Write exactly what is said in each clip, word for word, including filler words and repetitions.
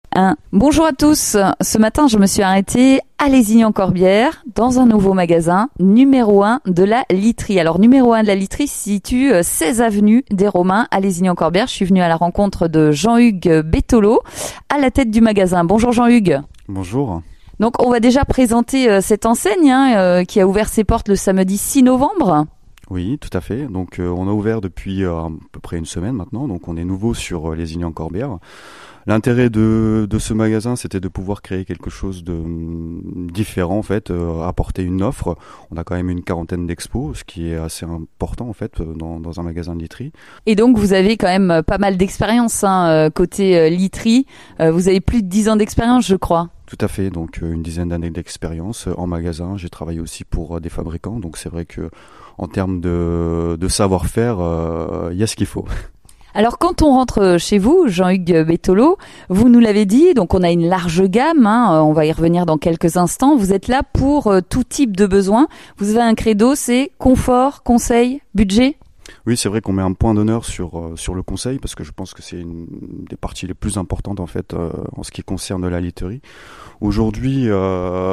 un. Bonjour à tous. Ce matin, je me suis arrêtée à Lézignan-Corbière, dans un nouveau magasin, numéro un de la literie. Alors, numéro un de la literie se situe seize avenue des Romains à Lézignan-Corbière. Je suis venue à la rencontre de Jean-Hugues Bétolo, à la tête du magasin. Bonjour Jean-Hugues. Bonjour. Donc, on va déjà présenter cette enseigne hein, euh, qui a ouvert ses portes le samedi six novembre. Oui, tout à fait. Donc, euh, on a ouvert depuis euh, à peu près une semaine maintenant. Donc, on est nouveau sur euh, Lézignan-Corbière. L'intérêt de, de ce magasin, c'était de pouvoir créer quelque chose de um, différent, en fait, euh, apporter une offre. On a quand même une quarantaine d'expos, ce qui est assez important, en fait, dans, dans un magasin de literie. Et donc, vous avez quand même pas mal d'expérience hein, côté euh, literie. Euh, vous avez plus de dix ans d'expérience, je crois. Tout à fait, donc euh, une dizaine d'années d'expérience en magasin. J'ai travaillé aussi pour euh, des fabricants, donc c'est vrai que en termes de, de savoir-faire, il euh, y a ce qu'il faut. Alors quand on rentre chez vous, Jean-Hugues Bétolo, vous nous l'avez dit, donc on a une large gamme, hein, on va y revenir dans quelques instants. Vous êtes là pour euh, tout type de besoin. Vous avez un credo, c'est confort, conseil, budget ? Oui, c'est vrai qu'on met un point d'honneur sur euh, sur le conseil parce que je pense que c'est une des parties les plus importantes en fait euh, en ce qui concerne la literie. Aujourd'hui, euh,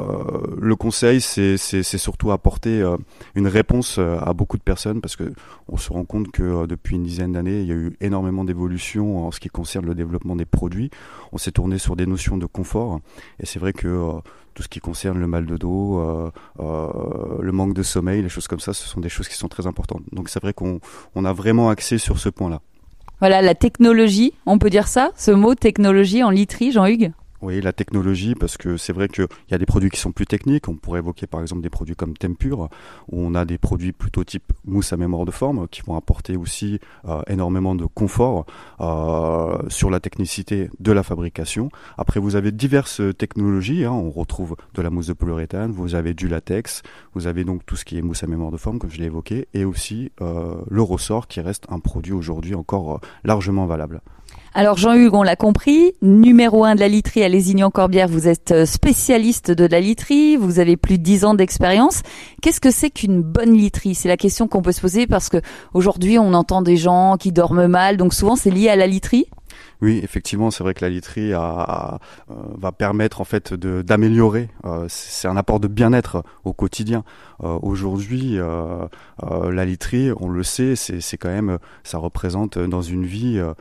le conseil, c'est c'est c'est surtout apporter euh, une réponse à beaucoup de personnes parce que on se rend compte que euh, depuis une dizaine d'années, il y a eu énormément d'évolutions en ce qui concerne le développement des produits. On s'est tourné sur des notions de confort et c'est vrai que euh, tout ce qui concerne le mal de dos, euh, euh, le manque de sommeil, les choses comme ça, ce sont des choses qui sont très importantes. Donc c'est vrai qu'on on a vraiment axé sur ce point-là. Voilà, la technologie, on peut dire ça, ce mot technologie en literie, Jean-Hugues ? Oui, la technologie, parce que c'est vrai qu'il y a des produits qui sont plus techniques. On pourrait évoquer par exemple des produits comme Tempur, où on a des produits plutôt type mousse à mémoire de forme, qui vont apporter aussi euh, énormément de confort euh, sur la technicité de la fabrication. Après, vous avez diverses technologies. Hein. On retrouve de la mousse de polyuréthane, vous avez du latex, vous avez donc tout ce qui est mousse à mémoire de forme, comme je l'ai évoqué, et aussi euh, le ressort, qui reste un produit aujourd'hui encore euh, largement valable. Alors Jean-Hugues, on l'a compris, numéro un de la literie à Lézignan-Corbière, vous êtes spécialiste de la literie, vous avez plus de dix ans d'expérience. Qu'est-ce que c'est qu'une bonne literie ? C'est la question qu'on peut se poser parce que aujourd'hui on entend des gens qui dorment mal, donc souvent c'est lié à la literie. Oui, effectivement, c'est vrai que la literie a, a, euh, va permettre en fait de, d'améliorer. Euh, c'est un apport de bien-être au quotidien. Euh, aujourd'hui, euh, euh, la literie, on le sait, c'est, c'est quand même, ça représente dans une vie euh,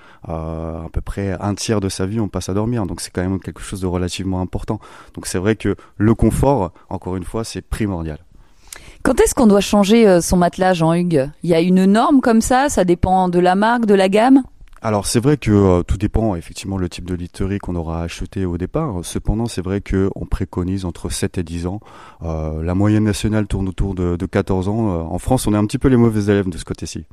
à peu près un tiers de sa vie, on passe à dormir. Donc c'est quand même quelque chose de relativement important. Donc c'est vrai que le confort, encore une fois, c'est primordial. Quand est-ce qu'on doit changer son matelas, Jean-Hugues ? Il y a une norme comme ça ? Ça dépend de la marque, de la gamme ? Alors c'est vrai que euh, tout dépend effectivement le type de literie qu'on aura acheté au départ. Cependant c'est vrai qu'on préconise entre sept et dix ans. Euh, la moyenne nationale tourne autour de, de quatorze ans. Euh, en France on est un petit peu les mauvais élèves de ce côté-ci.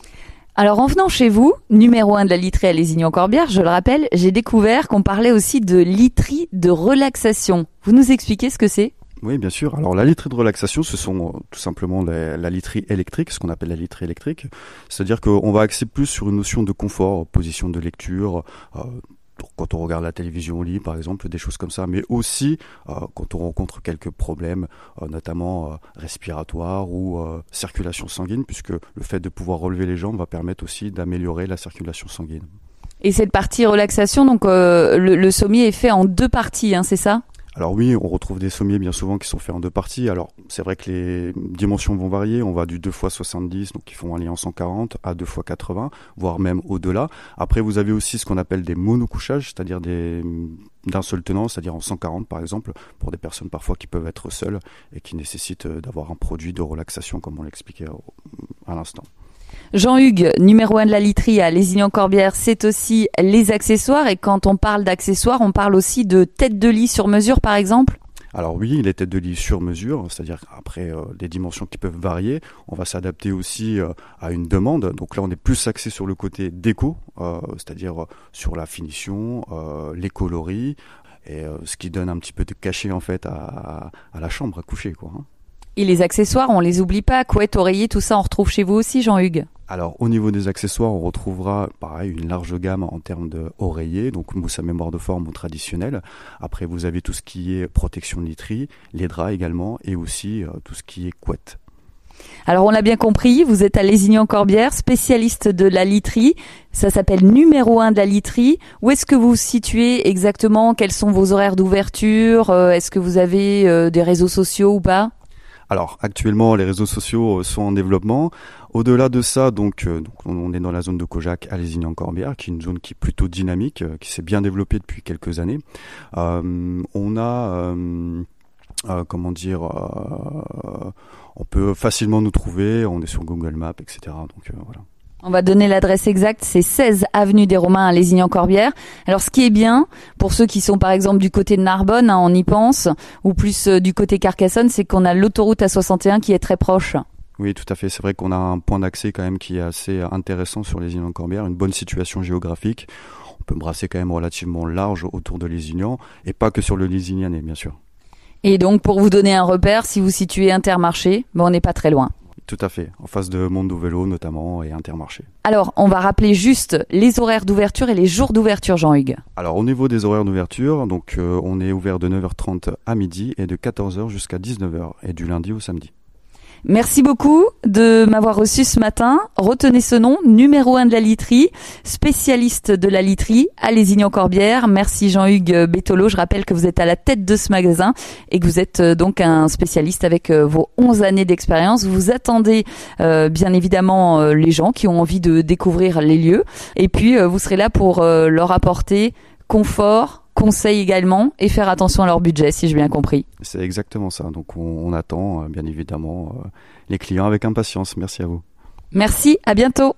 Alors en venant chez vous, numéro un de la literie à Lézignan-Corbière, je le rappelle, j'ai découvert qu'on parlait aussi de literie de relaxation. Vous nous expliquez ce que c'est ? Oui, bien sûr. Alors la literie de relaxation, ce sont euh, tout simplement la, la literie électrique, ce qu'on appelle la literie électrique. C'est-à-dire qu'on va axer plus sur une notion de confort, position de lecture, euh, quand on regarde la télévision au lit, par exemple, des choses comme ça, mais aussi euh, quand on rencontre quelques problèmes, euh, notamment euh, respiratoires ou euh, circulation sanguine, puisque le fait de pouvoir relever les jambes va permettre aussi d'améliorer la circulation sanguine. Et cette partie relaxation, donc euh, le, le sommier est fait en deux parties, hein, c'est ça ? Alors oui, on retrouve des sommiers bien souvent qui sont faits en deux parties. Alors c'est vrai que les dimensions vont varier. On va du deux fois soixante-dix, donc qui font un lit en cent quarante, à deux fois quatre-vingts, voire même au-delà. Après, vous avez aussi ce qu'on appelle des monocouchages, c'est-à-dire des d'un seul tenant, c'est-à-dire en cent quarante par exemple, pour des personnes parfois qui peuvent être seules et qui nécessitent d'avoir un produit de relaxation, comme on l'expliquait à l'instant. Jean-Hugues, numéro un de la literie à Lézignan-Corbière, c'est aussi les accessoires. Et quand on parle d'accessoires, on parle aussi de têtes de lit sur mesure, par exemple ? Alors oui, les têtes de lit sur mesure, c'est-à-dire après euh, des dimensions qui peuvent varier, on va s'adapter aussi euh, à une demande. Donc là, on est plus axé sur le côté déco, euh, c'est-à-dire euh, sur la finition, euh, les coloris, et euh, ce qui donne un petit peu de cachet en fait à, à la chambre à coucher, quoi. Hein. Et les accessoires, on les oublie pas, couette, oreiller, tout ça, on retrouve chez vous aussi, Jean-Hugues ? Alors au niveau des accessoires, on retrouvera pareil une large gamme en termes d'oreillers, donc mousse à mémoire de forme ou traditionnelle. Après vous avez tout ce qui est protection de literie, les draps également et aussi euh, tout ce qui est couette. Alors on l'a bien compris, vous êtes à Lézignan-Corbière, spécialiste de la literie. Ça s'appelle numéro un de la literie. Où est-ce que vous vous situez exactement? Quels sont vos horaires d'ouverture? Est-ce que vous avez euh, des réseaux sociaux ou pas? Alors actuellement les réseaux sociaux sont en développement. Au-delà de ça, donc, euh, donc on est dans la zone de Kojak à Lézignan-Corbière, qui est une zone qui est plutôt dynamique, euh, qui s'est bien développée depuis quelques années. Euh, on a euh, euh, comment dire euh, on peut facilement nous trouver, on est sur Google Maps, et cetera. Donc euh, voilà. On va donner l'adresse exacte, c'est seize avenue des Romains à Lézignan-Corbière. Alors ce qui est bien, pour ceux qui sont par exemple du côté de Narbonne, hein, on y pense, ou plus euh, du côté Carcassonne, c'est qu'on a l'autoroute A soixante et un qui est très proche. Oui, tout à fait. C'est vrai qu'on a un point d'accès quand même qui est assez intéressant sur Lézignan-Corbière, une bonne situation géographique. On peut brasser quand même relativement large autour de Lézignan, et pas que sur le Lézignanais, bien sûr. Et donc, pour vous donner un repère, si vous situez Intermarché, ben on n'est pas très loin. Tout à fait, en face de Monde au Vélo notamment et Intermarché. Alors, on va rappeler juste les horaires d'ouverture et les jours d'ouverture, Jean-Hugues. Alors, au niveau des horaires d'ouverture, donc euh, on est ouvert de neuf heures trente à midi et de quatorze heures jusqu'à dix-neuf heures, et du lundi au samedi. Merci beaucoup de m'avoir reçu ce matin. Retenez ce nom, numéro un de la literie, spécialiste de la literie à Lézignan-Corbière. Merci Jean-Hugues Bétolo. Je rappelle que vous êtes à la tête de ce magasin et que vous êtes donc un spécialiste avec vos onze années d'expérience. Vous attendez euh, bien évidemment euh, les gens qui ont envie de découvrir les lieux. Et puis euh, vous serez là pour euh, leur apporter confort, conseils également, et faire attention à leur budget, si j'ai bien compris. C'est exactement ça. Donc on, on attend euh, bien évidemment euh, les clients avec impatience. Merci à vous. Merci, à bientôt.